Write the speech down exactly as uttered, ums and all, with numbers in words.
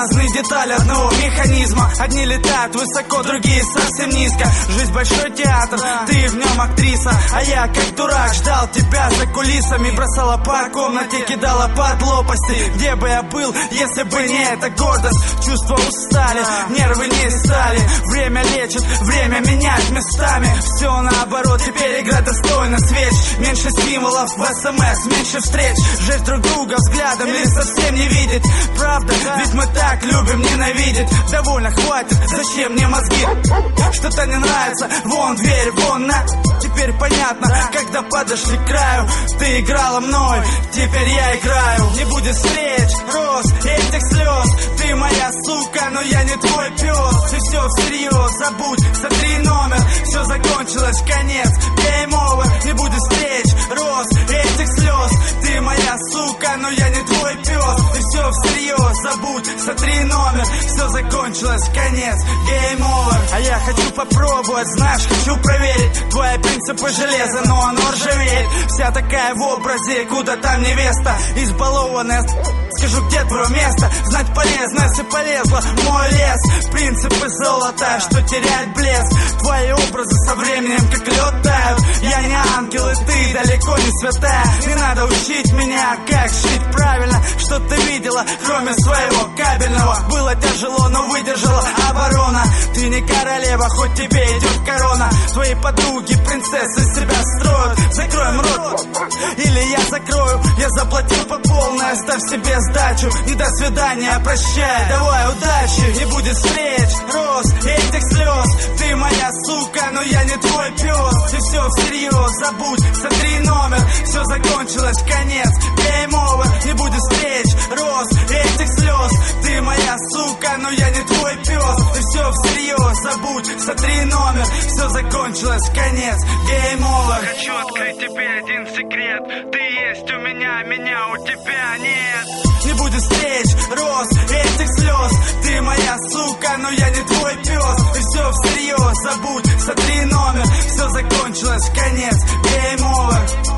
разные детали одного механизма. Одни летают высоко, другие совсем низко. Жизнь большой театр, ты в нем актриса. А я как дурак ждал тебя за кулисами. Бросала по комнате, кидала под лопасти. Где бы я был, если бы не эта гордость? Чувства устали, нервы не стали. Время лечит, время менять местами. Все наоборот, теперь игра достойна свеч. Меньше стимулов в СМС, меньше встреч. Жить друг друга взглядом или совсем не видеть. Правда, ведь мы так любим ненавидеть. Довольно, хватит, зачем мне мозги? Что-то не нравится, вон дверь, вон на. Теперь понятно, когда подошли к краю. Ты играла мной, теперь я играю. Не будет встреч, роз, этих слез. Ты моя сука, но я не твой пес. И все всерьез, забудь, сотри номер. Все закончилось, конец, game over. Не будет встреч, роз, этих слез. Ты моя сука, но я не твой пес. И все всерьез, забудь, сотри номер. Все закончилось, конец, game over. А я хочу попробовать, знаешь, хочу проверить твои принципы железа, но оно ржавеет. Вся такая в образе, куда там невеста. Избалованная, скажу, где твое место. Знать полезно, если полезла в мой лес. Принципы золота, что терять блеск. Твои образы со временем как лед тают. Я не ангел, и ты далеко не святая. Не надо учить меня, как жить правильно. Что ты видела, кроме своего кабельного? Было тяжело, но выдержала оборона. Ты не королева, хоть тебе идет корона. Твои подруги, принцессы себя строят. Закроем рот, или я закрою. Я заплатил по полной, оставь себе сдачу. И до свидания, прощай, давай удачи. Не будет встреч, роз, этих слез. Ты моя сука, но я не твой пес. И все всерьез, забудь, сотри номер. Все закончилось, конец, game over. Не будет встреч, роз, этих слез. Ты моя сука, но я не твой пес. И все всерьез, забудь, сотри номер. Все закончилось, конец, game over. Хочу открыть тебе один секрет. Ты есть у меня, меня у тебя нет. Не будет встреч, роз, этих слез. Ты моя сука, но я не твой пес. И все всерьез, забудь, сотри номер. Все закончилось, конец, game over.